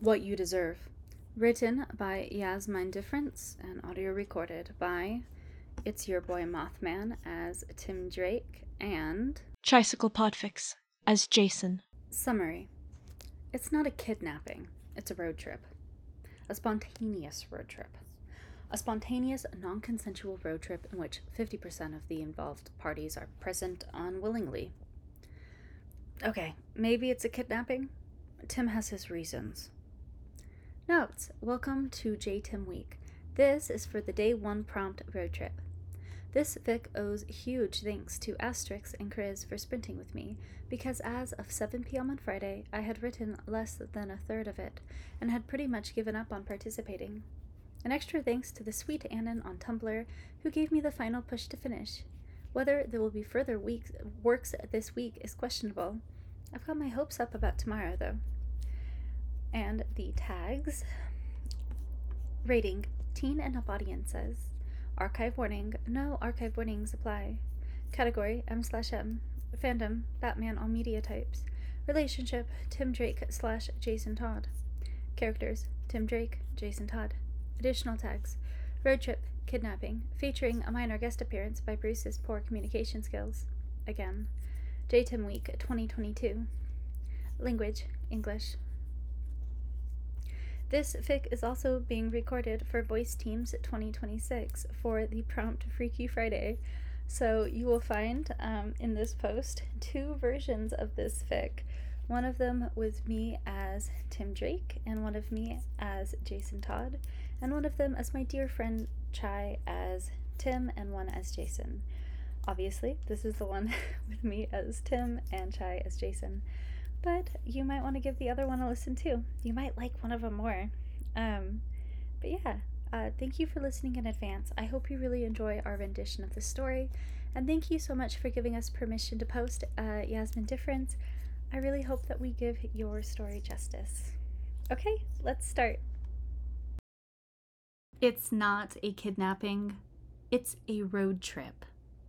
What You Deserve. Written by Yasmin Difference and audio recorded by It's Your Boy Mothman as Tim Drake and Tricycle Podfix as Jason. Summary. It's not a kidnapping, it's a road trip. A spontaneous road trip. A spontaneous, non consensual road trip in which 50% of the involved parties are present unwillingly. Okay, maybe it's a kidnapping. Tim has his reasons. Notes. Welcome to J-Tim Week. This is for the Day 1 prompt road trip. This fic owes huge thanks to Asterix and Chris for sprinting with me, because as of 7 p.m. on Friday, I had written less than a third of it, and had pretty much given up on participating. An extra thanks to the sweet Annan on Tumblr, who gave me the final push to finish. Whether there will be further works this week is questionable. I've got my hopes up about tomorrow, though. And the tags. Rating, teen and up audiences. Archive warning, no archive warnings apply. Category, M/M. Fandom, Batman all media types. Relationship, Tim Drake / Jason Todd. Characters, Tim Drake, Jason Todd. Additional tags, road trip, kidnapping, featuring a minor guest appearance by Bruce's poor communication skills. Again. J-Tim Week 2022. Language, English. This fic is also being recorded for Voice Teams 2026 for the Prompt Freaky Friday. So you will find in this post 2 versions of this fic. One of them with me as Tim Drake, and one of me as Jason Todd, and one of them as my dear friend Chai as Tim, and one as Jason. Obviously, this is the one with me as Tim and Chai as Jason. But you might want to give the other one a listen too. You might like one of them more. But yeah, thank you for listening in advance. I hope you really enjoy our rendition of the story. And thank you so much for giving us permission to post Yasmin Difference. I really hope that we give your story justice. Okay, let's start. It's not a kidnapping. It's a road trip.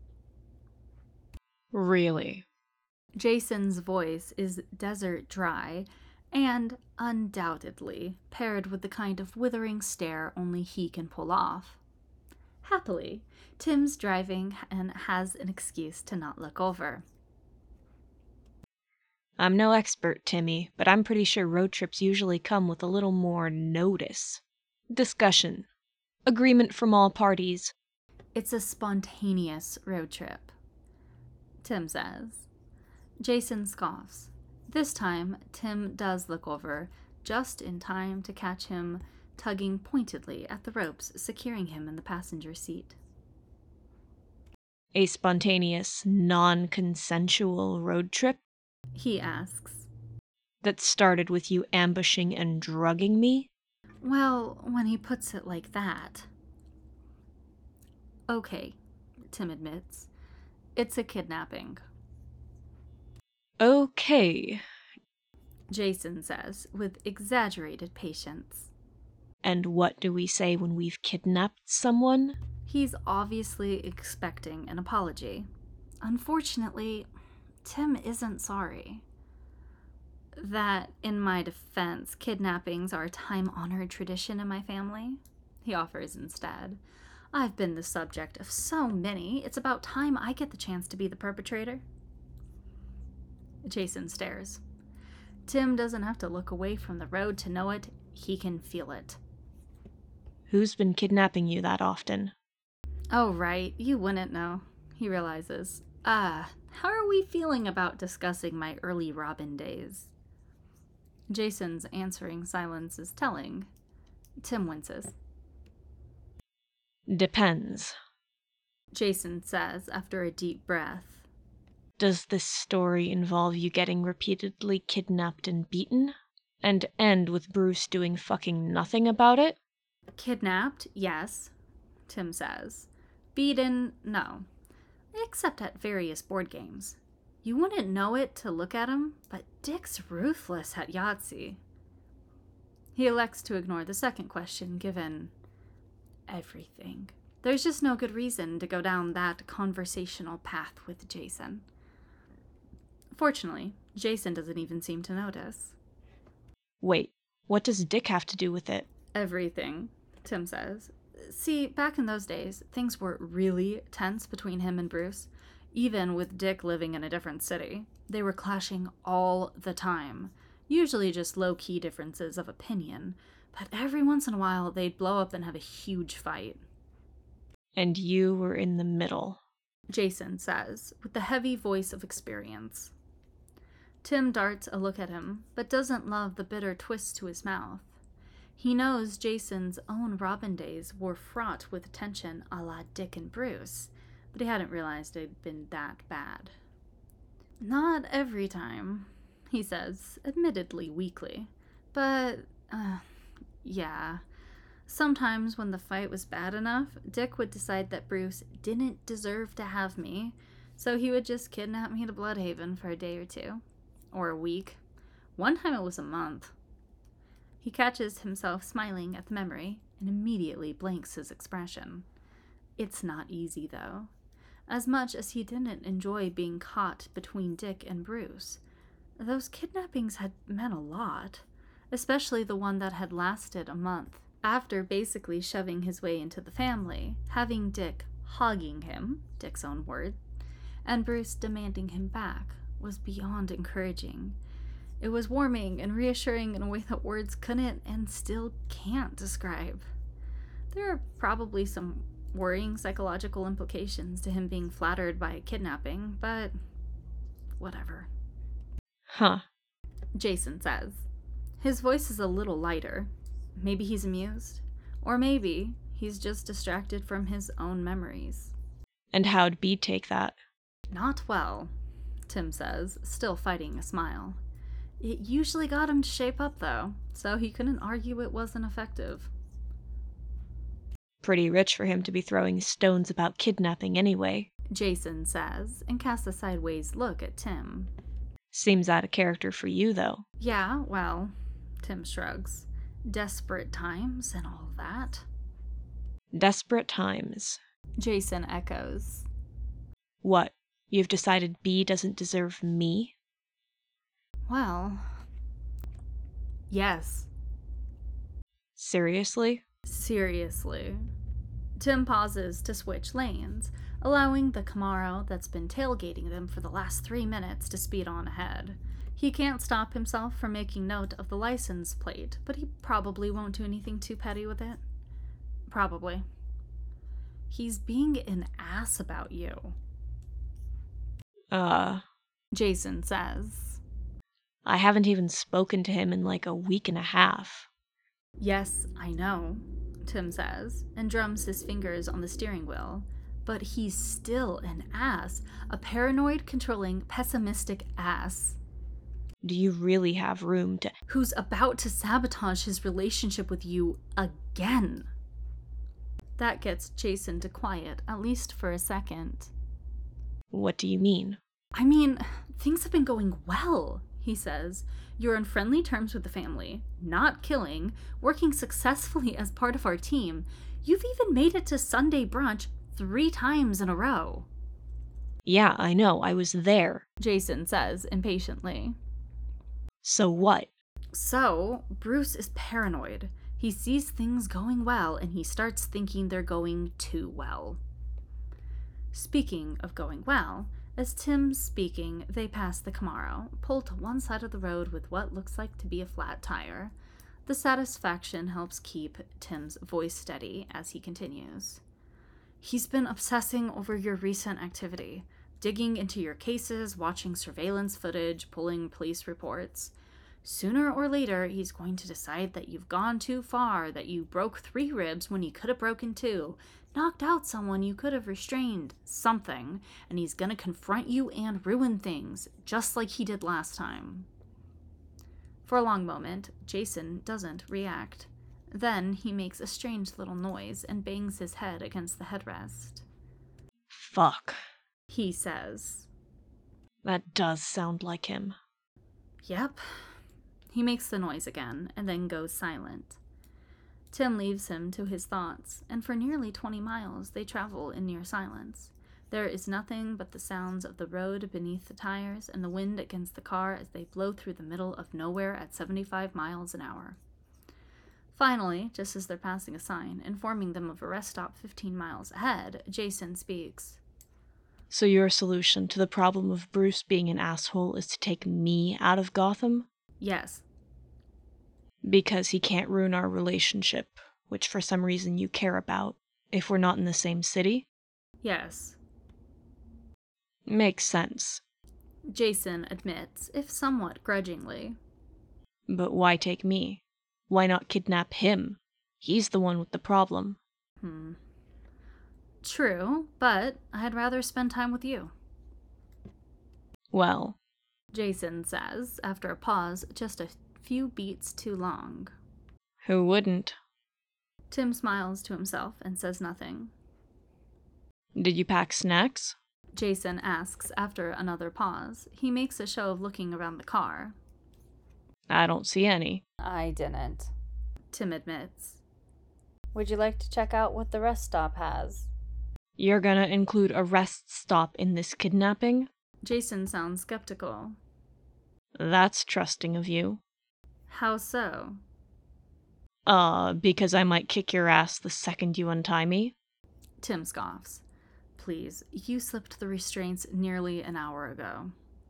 Really? Jason's voice is desert dry and undoubtedly paired with the kind of withering stare only he can pull off. Happily, Tim's driving and has an excuse to not look over. I'm no expert, Timmy, but I'm pretty sure road trips usually come with a little more notice. Discussion. Agreement from all parties. It's a spontaneous road trip, Tim says. Jason scoffs. This time, Tim does look over, just in time to catch him tugging pointedly at the ropes securing him in the passenger seat. A spontaneous, non-consensual road trip He asks. that started with you ambushing and drugging me? Well, when he puts it like that. Okay, Tim admits. It's a kidnapping. Okay. Jason says, with exaggerated patience. And what do we say when we've kidnapped someone? He's obviously expecting an apology. Unfortunately, Tim isn't sorry. That, in my defense, kidnappings are a time-honored tradition in my family, he offers instead. I've been the subject of so many, it's about time I get the chance to be the perpetrator. Jason stares. Tim doesn't have to look away from the road to know it, he can feel it. Who's been kidnapping you that often? Oh, right, you wouldn't know, he realizes. How are we feeling about discussing my early Robin days? Jason's answering silence is telling. Tim winces. Depends. Jason says after a deep breath. Does this story involve you getting repeatedly kidnapped and beaten? And end with Bruce doing fucking nothing about it? Kidnapped, yes, Tim says. Beaten, no. Except at various board games. You wouldn't know it to look at him, but Dick's ruthless at Yahtzee. He elects to ignore the second question, given everything. There's just no good reason to go down that conversational path with Jason. Fortunately, Jason doesn't even seem to notice. Wait, What does Dick have to do with it? Everything, Tim says. See, back in those days, things were really tense between him and Bruce. Even with Dick living in a different city, they were clashing all the time. Usually just low-key differences of opinion, but every once in a while they'd blow up and have a huge fight. And you were in the middle. Jason says, with the heavy voice of experience. Tim darts a look at him, but doesn't love the bitter twist to his mouth. He knows Jason's own Robin days were fraught with tension a la Dick and Bruce, but he hadn't realized it'd been that bad. Not every time, he says, admittedly weakly. But, yeah. Sometimes when the fight was bad enough, Dick would decide that Bruce didn't deserve to have me, so he would just kidnap me to Bloodhaven for a day or two. Or a week. One time it was a month. He catches himself smiling at the memory and immediately blanks his expression. It's not easy, though. As much as he didn't enjoy being caught between Dick and Bruce, those kidnappings had meant a lot, especially the one that had lasted a month. After basically shoving his way into the family, having Dick hogging him, Dick's own word, and Bruce demanding him back was beyond encouraging. It was warming and reassuring in a way that words couldn't and still can't describe. There are probably some worrying psychological implications to him being flattered by a kidnapping, but whatever. Huh. Jason says. His voice is a little lighter. Maybe he's amused, or maybe he's just distracted from his own memories. And how'd Bede take that? Not well, Tim says, still fighting a smile. It usually got him to shape up, though, so he couldn't argue it wasn't effective. Pretty rich for him to be throwing stones about kidnapping anyway, Jason says, and casts a sideways look at Tim. Seems out of character for you, though. Yeah, well, Tim shrugs. Desperate times and all that. Desperate times. Jason echoes. What? You've decided Bede doesn't deserve me? Well, yes. Seriously? Seriously. Tim pauses to switch lanes, allowing the Camaro that's been tailgating them for the last 3 minutes to speed on ahead. He can't stop himself from making note of the license plate, but he probably won't do anything too petty with it. Probably. He's being an ass about you, Jason says. I haven't even spoken to him in like a week and a half. Yes, I know, Tim says, and drums his fingers on the steering wheel. But he's still an ass. A paranoid, controlling, pessimistic ass. Do you really have room to— Who's about to sabotage his relationship with you again? That gets Jason to quiet, at least for a second. What do you mean? I mean, things have been going well, he says. You're on friendly terms with the family, not killing, working successfully as part of our team. You've even made it to Sunday brunch 3 times in a row. Yeah, I know, I was there. Jason says impatiently. So what? So, Bruce is paranoid. He sees things going well and he starts thinking they're going too well. Speaking of going well, as Tim's speaking, they pass the Camaro, pull to one side of the road with what looks like to be a flat tire. The satisfaction helps keep Tim's voice steady as he continues. He's been obsessing over your recent activity, digging into your cases, watching surveillance footage, pulling police reports. Sooner or later, he's going to decide that you've gone too far, that you broke 3 ribs when you could have broken 2, knocked out someone you could have restrained, something, and he's gonna confront you and ruin things, just like he did last time. For a long moment, Jason doesn't react. Then he makes a strange little noise and bangs his head against the headrest. Fuck. He says. That does sound like him. Yep. He makes the noise again, and then goes silent. Tim leaves him to his thoughts, and for nearly 20 miles they travel in near silence. There is nothing but the sounds of the road beneath the tires and the wind against the car as they blow through the middle of nowhere at 75 miles an hour. Finally, just as they're passing a sign informing them of a rest stop 15 miles ahead, Jason speaks. So your solution to the problem of Bruce being an asshole is to take me out of Gotham? Yes. Because he can't ruin our relationship, which for some reason you care about, if we're not in the same city? Yes. Makes sense. Jason admits, if somewhat grudgingly. But why take me? Why not kidnap him? He's the one with the problem. True, but I'd rather spend time with you, Well, Jason says, after a pause just a few beats too long. who wouldn't? Tim smiles to himself and says nothing. Did you pack snacks? Jason asks after another pause. He makes a show of looking around the car. I don't see any. I didn't, Tim admits. Would you like to check out what the rest stop has? You're gonna include a rest stop in this kidnapping? Jason sounds skeptical. That's trusting of you. How so? Because I might kick your ass the second you untie me? Tim scoffs. Please, you slipped the restraints nearly an hour ago.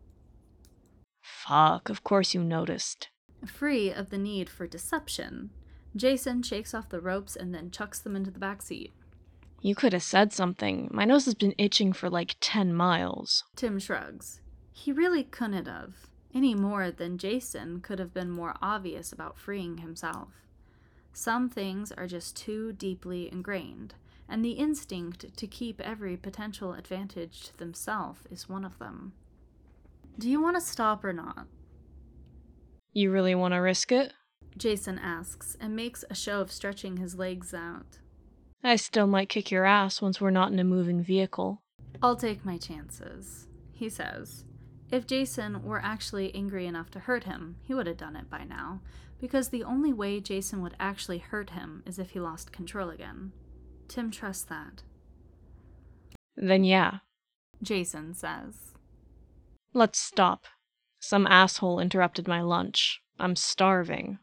Fuck, of course you noticed. Free of the need for deception, Jason shakes off the ropes and then chucks them into the back seat. You could have said something. My nose has been itching for like 10 miles. Tim shrugs. He really couldn't have, any more than Jason could have been more obvious about freeing himself. Some things are just too deeply ingrained, and the instinct to keep every potential advantage to themselves is one of them. Do you want to stop or not? You really want to risk it? Jason asks and makes a show of stretching his legs out. I still might kick your ass once we're not in a moving vehicle. I'll take my chances, he says. If Jason were actually angry enough to hurt him, he would have done it by now, because the only way Jason would actually hurt him is if he lost control again. Tim trusts that. Then yeah. Jason says. Let's stop. Some asshole interrupted my lunch. I'm starving.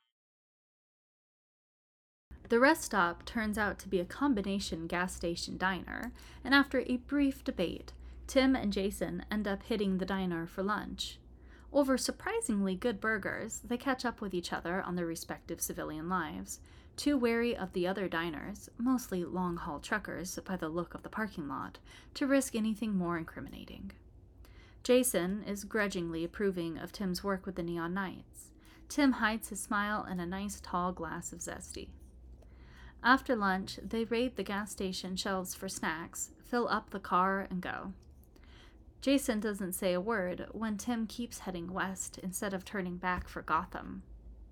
The rest stop turns out to be a combination gas station diner, and after a brief debate, Tim and Jason end up hitting the diner for lunch. Over surprisingly good burgers, they catch up with each other on their respective civilian lives, too wary of the other diners, mostly long-haul truckers by the look of the parking lot, to risk anything more incriminating. Jason is grudgingly approving of Tim's work with the Neon Knights. Tim hides his smile in a nice tall glass of zesty. After lunch, they raid the gas station shelves for snacks, fill up the car, and go. Jason doesn't say a word when Tim keeps heading west instead of turning back for Gotham.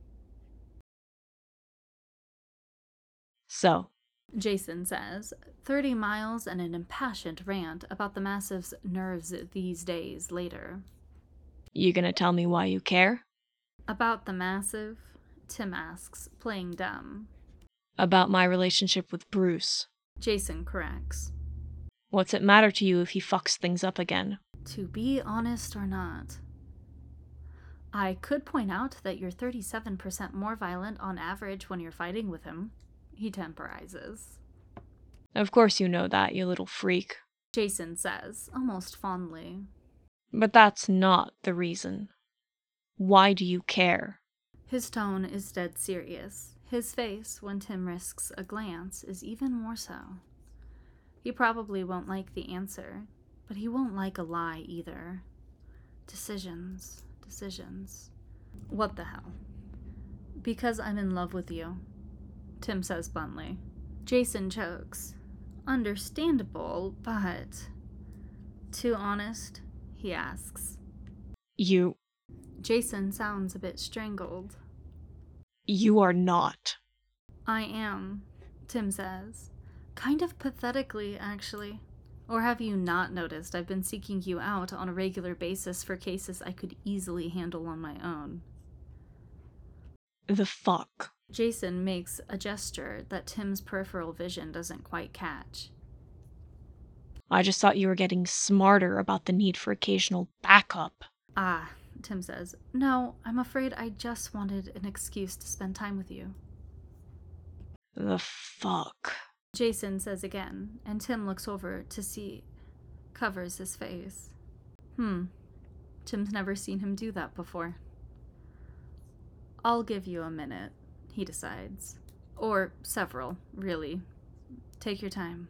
So, Jason says, 30 miles and an impassioned rant about the Massive's nerves these days later. you gonna tell me why you care? About the Massive? Tim asks, playing dumb. About my relationship with Bruce. Jason corrects. What's it matter to you if he fucks things up again? To be honest or not, I could point out that you're 37% more violent on average when you're fighting with him. He temporizes. Of course you know that, you little freak. Jason says, almost fondly. But that's not the reason. Why do you care? His tone is dead serious. His face, when Tim risks a glance, is even more so. He probably won't like the answer, but he won't like a lie either. Decisions. What the hell? Because I'm in love with you, Tim says bluntly. Jason chokes. Understandable, but... Too honest? He asks. You Jason sounds a bit strangled. are not. I am, Tim says. Kind of pathetically, actually. Or have you not noticed I've been seeking you out on a regular basis for cases I could easily handle on my own? The fuck? Jason makes a gesture that Tim's peripheral vision doesn't quite catch. I just thought you were getting smarter about the need for occasional backup. Ah, Tim says. No, I'm afraid I just wanted an excuse to spend time with you. The fuck? Jason says again, and Tim looks over to see, covers his face. Tim's never seen him do that before. I'll give you a minute, he decides. Or several, really. Take your time.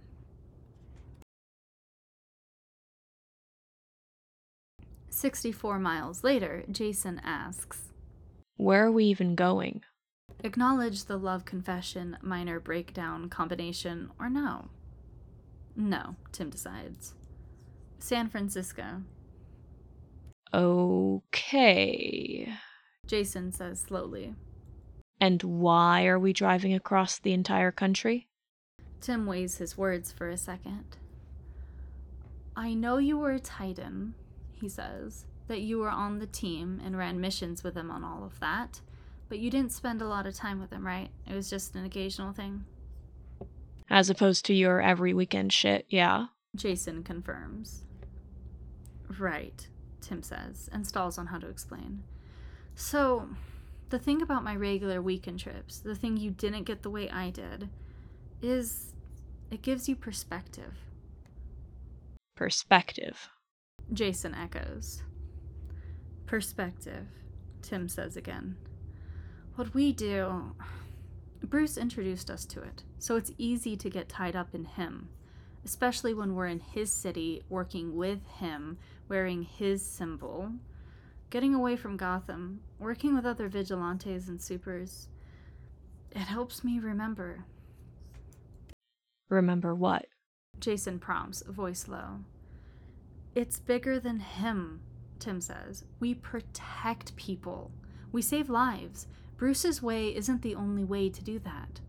"64 miles later, Jason asks, Where are we even going? acknowledge the love confession, minor breakdown combination, or no? No, Tim decides. San Francisco. Okay. Jason says slowly. And why are we driving across the entire country? Tim weighs his words for a second. I know you were a Titan, he says, that you were on the team and ran missions with him on all of that, but you didn't spend a lot of time with him, right? It was just an occasional thing? As opposed to your every weekend shit, yeah? Jason confirms. Right, Tim says, and stalls on how to explain. So, the thing about my regular weekend trips, the thing you didn't get the way I did, is it gives you perspective. Perspective. Jason echoes. Perspective, Tim says again. What we do, Bruce introduced us to it, so it's easy to get tied up in him, especially when we're in his city, working with him, wearing his symbol, getting away from Gotham, working with other vigilantes and supers. It helps me remember. Remember what? Jason prompts, voice low. It's bigger than him, Tim says. We protect people. We save lives. Bruce's way isn't the only way to do that.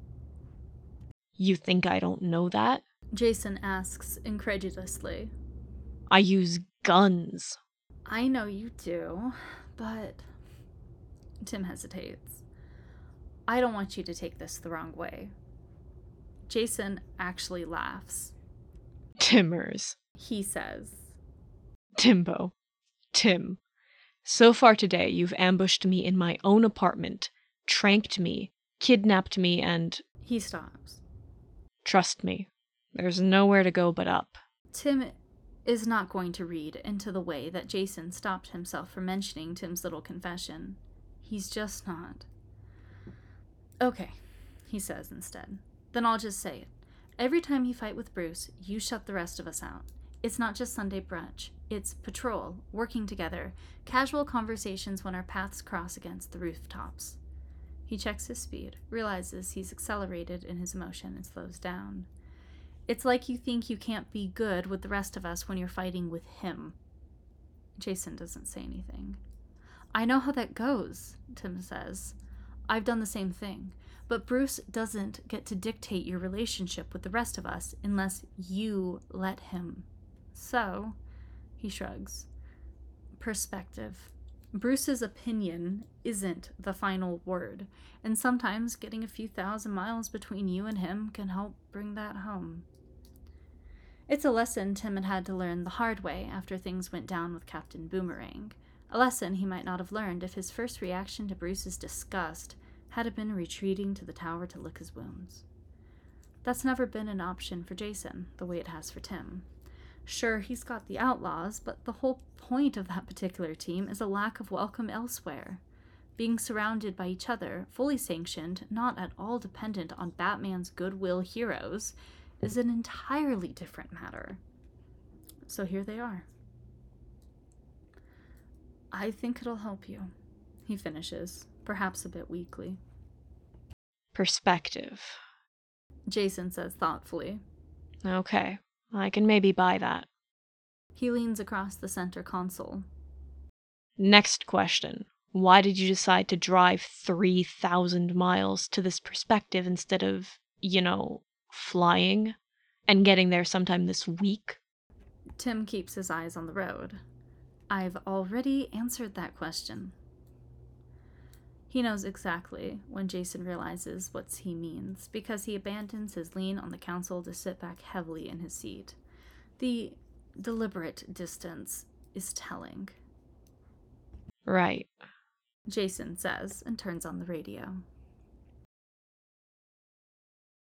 You think I don't know that? Jason asks incredulously. I use guns. I know you do, but... Tim hesitates. I don't want you to take this the wrong way. Jason actually laughs. Timmers. He says, Timbo. Tim. So far today, you've ambushed me in my own apartment, tranked me, kidnapped me, and... He stops. Trust me, there's nowhere to go but up. Tim is not going to read into the way that Jason stopped himself from mentioning Tim's little confession. He's just not. Okay, he says instead. Then I'll just say it. Every time you fight with Bruce, you shut the rest of us out. It's not just Sunday brunch. It's patrol, working together, casual conversations when our paths cross against the rooftops. He checks his speed, realizes he's accelerated in his emotion, and slows down. It's like you think you can't be good with the rest of us when you're fighting with him. Jason doesn't say anything. I know how that goes, Tim says. I've done the same thing. But Bruce doesn't get to dictate your relationship with the rest of us unless you let him. So, he shrugs. Perspective. Bruce's opinion isn't the final word, and sometimes getting a few thousand miles between you and him can help bring that home. It's a lesson Tim had to learn the hard way after things went down with Captain Boomerang. A lesson he might not have learned if his first reaction to Bruce's disgust had it been retreating to the tower to lick his wounds. That's never been an option for Jason, the way it has for Tim. Sure, he's got the Outlaws, but the whole point of that particular team is a lack of welcome elsewhere. Being surrounded by each other, fully sanctioned, not at all dependent on Batman's goodwill heroes, is an entirely different matter. So here they are. I think it'll help you, he finishes, perhaps a bit weakly. Perspective. Jason says thoughtfully. Okay, I can maybe buy that. He leans across the center console. Next question. Why did you decide to drive 3,000 miles to this perspective instead of, flying and getting there sometime this week? Tim keeps his eyes on the road. I've already answered that question. He knows exactly when Jason realizes what he means, because he abandons his lean on the console to sit back heavily in his seat. The deliberate distance is telling. Right. Jason says and turns on the radio.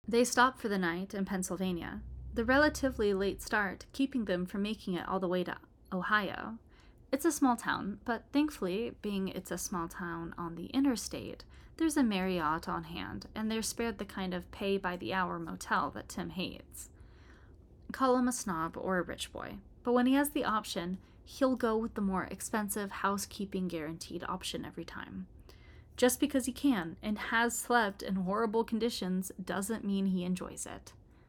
They stop for the night in Pennsylvania, the relatively late start keeping them from making it all the way to Ohio. It's a small town, but thankfully, being it's a small town on the interstate, there's a Marriott on hand, and they're spared the kind of pay-by-the-hour motel that Tim hates. Call him a snob or a rich boy, but when he has the option, he'll go with the more expensive housekeeping guaranteed option every time. Just because he can and has slept in horrible conditions doesn't mean he enjoys it.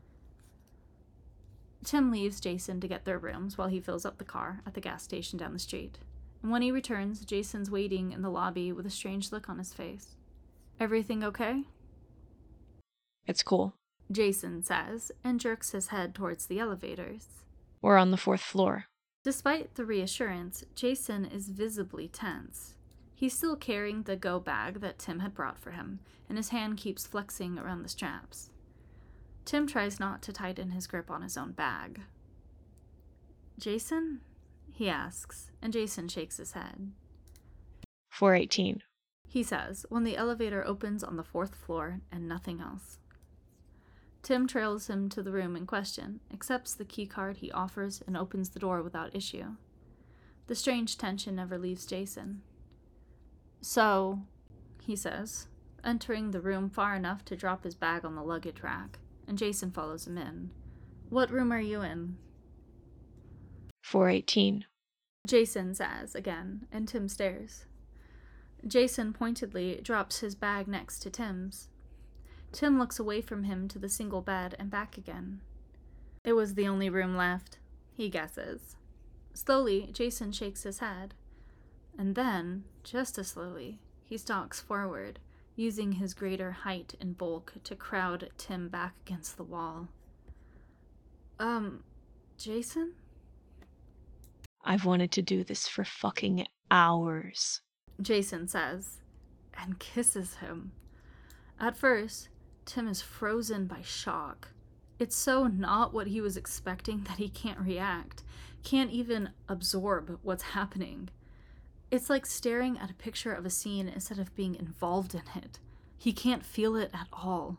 Tim leaves Jason to get their rooms while he fills up the car at the gas station down the street. And when he returns, Jason's waiting in the lobby with a strange look on his face. Everything okay? It's cool. Jason says, and jerks his head towards the elevators. We're on the 4th floor. Despite the reassurance, Jason is visibly tense. He's still carrying the go bag that Tim had brought for him, and his hand keeps flexing around the straps. Tim tries not to tighten his grip on his own bag. Jason? He asks, and Jason shakes his head. 418. He says, when the elevator opens on the 4th floor and nothing else. Tim trails him to the room in question, accepts the key card he offers, and opens the door without issue. The strange tension never leaves Jason. So, he says, entering the room far enough to drop his bag on the luggage rack, and Jason follows him in. What room are you in? 418. Jason says again, and Tim stares. Jason pointedly drops his bag next to Tim's. Tim looks away from him to the single bed and back again. It was the only room left, he guesses. Slowly, Jason shakes his head. And then, just as slowly, he stalks forward, using his greater height and bulk to crowd Tim back against the wall. Jason? I've wanted to do this for fucking hours, Jason says, and kisses him. At first, Tim is frozen by shock. It's so not what he was expecting that he can't react, can't even absorb what's happening. It's like staring at a picture of a scene instead of being involved in it. He can't feel it at all.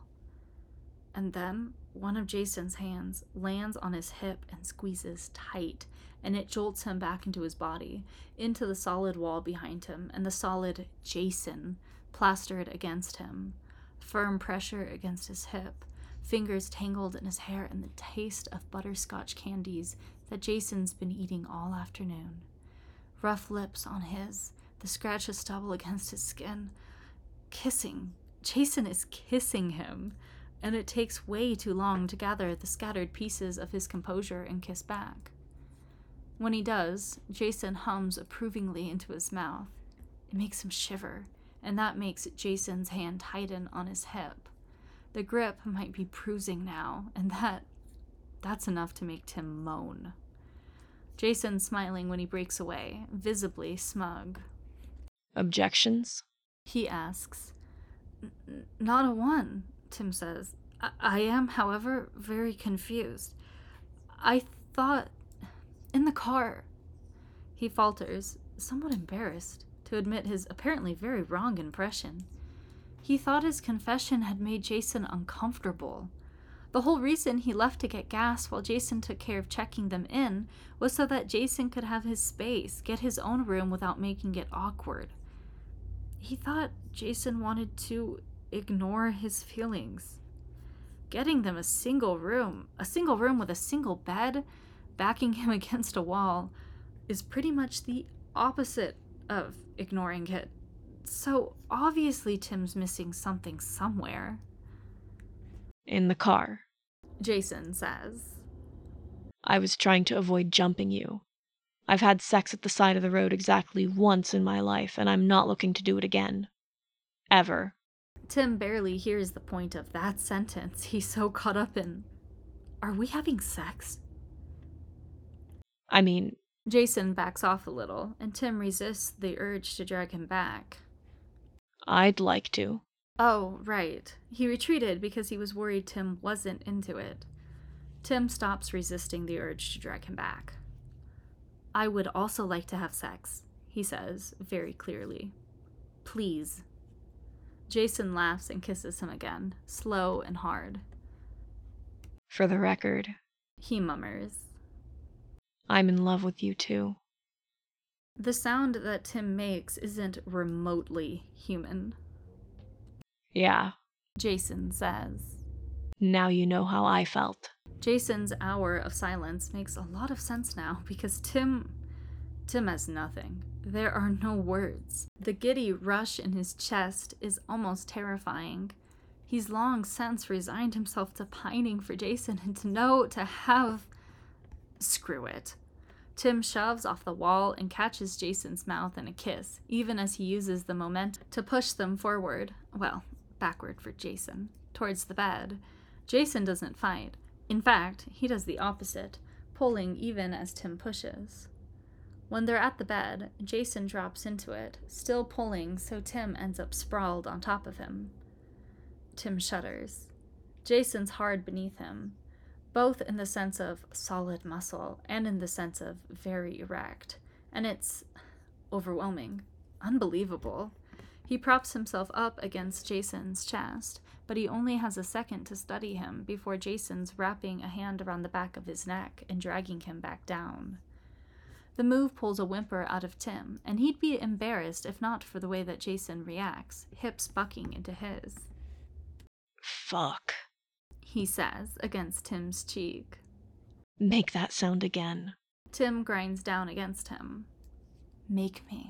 And then one of Jason's hands lands on his hip and squeezes tight, and it jolts him back into his body, into the solid wall behind him, and the solid Jason plastered against him. Firm pressure against his hip, fingers tangled in his hair, and the taste of butterscotch candies that Jason's been eating all afternoon. Rough lips on his, the scratch of stubble against his skin. Kissing. Jason is kissing him, and it takes way too long to gather the scattered pieces of his composure and kiss back. When he does, Jason hums approvingly into his mouth. It makes him shiver, and that makes Jason's hand tighten on his hip. The grip might be bruising now, and that's enough to make Tim moan. Jason's smiling when he breaks away, visibly smug. Objections? He asks. Not a one, Tim says. I am, however, very confused. I thought... in the car... He falters, somewhat embarrassed, to admit his apparently very wrong impression. He thought his confession had made Jason uncomfortable. The whole reason he left to get gas while Jason took care of checking them in was so that Jason could have his space, get his own room without making it awkward. He thought Jason wanted to ignore his feelings. Getting them a single room with a single bed, backing him against a wall, is pretty much the opposite of ignoring it. So obviously Tim's missing something somewhere. In the car. Jason says. I was trying to avoid jumping you. I've had sex at the side of the road exactly once in my life, and I'm not looking to do it again. Ever. Tim barely hears the point of that sentence. He's so caught up in, are we having sex? I mean... Jason backs off a little, and Tim resists the urge to drag him back. I'd like to. Oh, right. He retreated because he was worried Tim wasn't into it. Tim stops resisting the urge to drag him back. I would also like to have sex, he says, very clearly. Please. Jason laughs and kisses him again, slow and hard. For the record, he mummers. I'm in love with you too. The sound that Tim makes isn't remotely human. Yeah, Jason says. now you know how I felt. Jason's hour of silence makes a lot of sense now because Tim has nothing. There are no words. The giddy rush in his chest is almost terrifying. He's long since resigned himself to pining for Jason and to have... Screw it. Tim shoves off the wall and catches Jason's mouth in a kiss, even as he uses the momentum to push them forward. Well, backward for Jason, towards the bed. Jason doesn't fight. In fact, he does the opposite, pulling even as Tim pushes. When they're at the bed, Jason drops into it, still pulling, so Tim ends up sprawled on top of him. Tim shudders. Jason's hard beneath him, both in the sense of solid muscle and in the sense of very erect, and it's overwhelming, unbelievable. He props himself up against Jason's chest, but he only has a second to study him before Jason's wrapping a hand around the back of his neck and dragging him back down. The move pulls a whimper out of Tim, and he'd be embarrassed if not for the way that Jason reacts, hips bucking into his. Fuck. He says, against Tim's cheek. Make that sound again. Tim grinds down against him. Make me.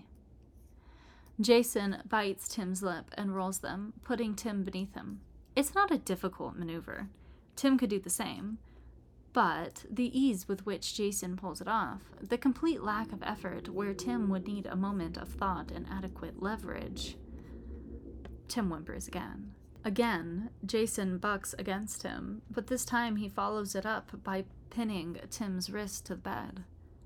Jason bites Tim's lip and rolls them, putting Tim beneath him. It's not a difficult maneuver. Tim could do the same. But the ease with which Jason pulls it off, the complete lack of effort where Tim would need a moment of thought and adequate leverage. Tim whimpers again. Again, Jason bucks against him, but this time he follows it up by pinning Tim's wrist to the bed.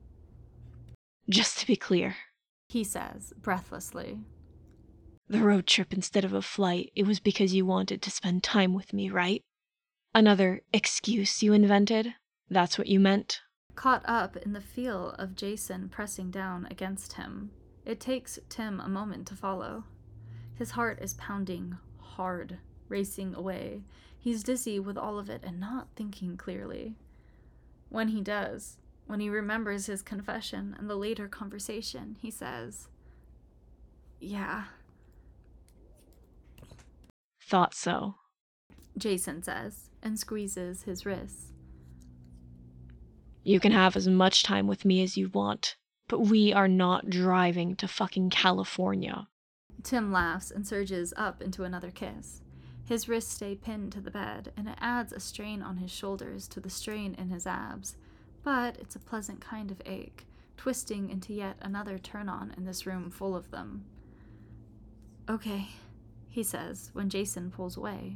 Just to be clear, He says, breathlessly. the road trip instead of a flight, it was because you wanted to spend time with me, right? Another excuse you invented? That's what you meant? Caught up in the feel of Jason pressing down against him, it takes Tim a moment to follow. His heart is pounding hard, racing away. He's dizzy with all of it and not thinking clearly. When he does, when he remembers his confession and the later conversation, he says, "Yeah." Thought so. Jason says, and squeezes his wrists. You can have as much time with me as you want, but we are not driving to fucking California. Tim laughs and surges up into another kiss. His wrists stay pinned to the bed, and it adds a strain on his shoulders to the strain in his abs, but it's a pleasant kind of ache, twisting into yet another turn-on in this room full of them. "Okay," he says when Jason pulls away.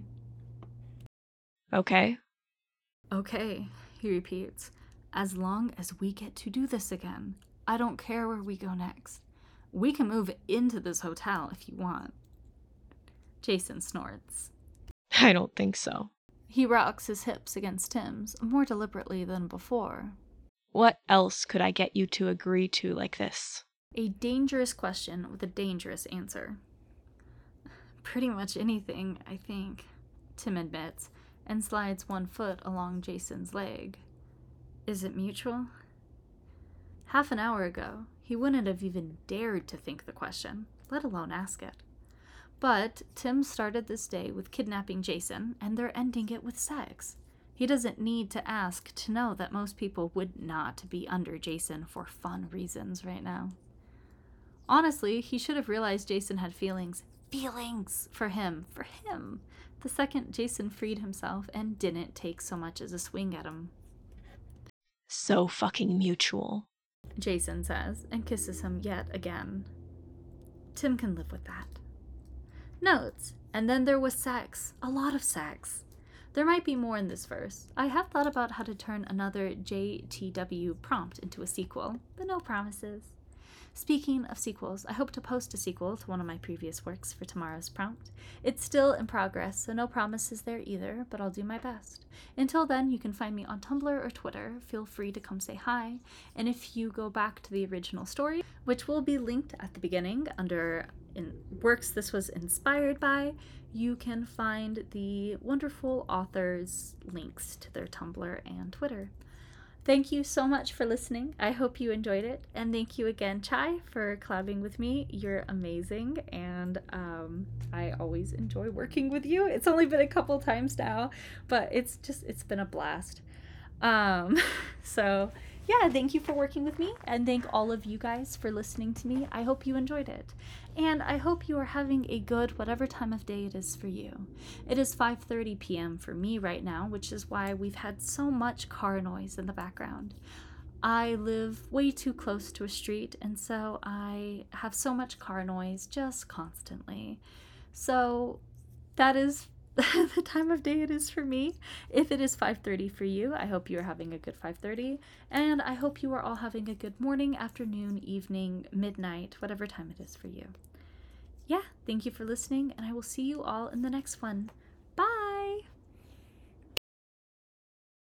Okay? "Okay," he repeats, "as long as we get to do this again. I don't care where we go next. We can move into this hotel if you want." Jason snorts. I don't think so. He rocks his hips against Tim's, more deliberately than before. What else could I get you to agree to like this? A dangerous question with a dangerous answer. "Pretty much anything, I think," Tim admits, and slides one foot along Jason's leg. "Is it mutual?" Half an hour ago, he wouldn't have even dared to think the question, let alone ask it. But Tim started this day with kidnapping Jason, and they're ending it with sex. He doesn't need to ask to know that most people would not be under Jason for fun reasons right now. Honestly, he should have realized Jason had feelings for him, the second Jason freed himself and didn't take so much as a swing at him. So fucking mutual. Jason says, and kisses him yet again. Tim can live with that. Notes, and then there was sex, a lot of sex. There might be more in this verse. I have thought about how to turn another JTW prompt into a sequel, but no promises. Speaking of sequels, I hope to post a sequel to one of my previous works for tomorrow's prompt. It's still in progress, so no promises there either, but I'll do my best. Until then, you can find me on Tumblr or Twitter. Feel free to come say hi. And if you go back to the original story, which will be linked at the beginning under works this was inspired by, you can find the wonderful authors' links to their Tumblr and Twitter. Thank you so much for listening. I hope you enjoyed it. And thank you again, Chai, for collabing with me. You're amazing. And I always enjoy working with you. It's only been a couple times now, but it's been a blast. So yeah, thank you for working with me, and thank all of you guys for listening to me. I hope you enjoyed it, and I hope you are having a good whatever time of day it is for you. It is 5:30 p.m. for me right now, which is why we've had so much car noise in the background. I live way too close to a street, and so I have so much car noise just constantly. So that is the time of day it is for me. If it is 5:30 for you, I hope you are having a good 5:30, and I hope you are all having a good morning, afternoon, evening, midnight, whatever time it is for you. Yeah, thank you for listening, and I will see you all in the next one.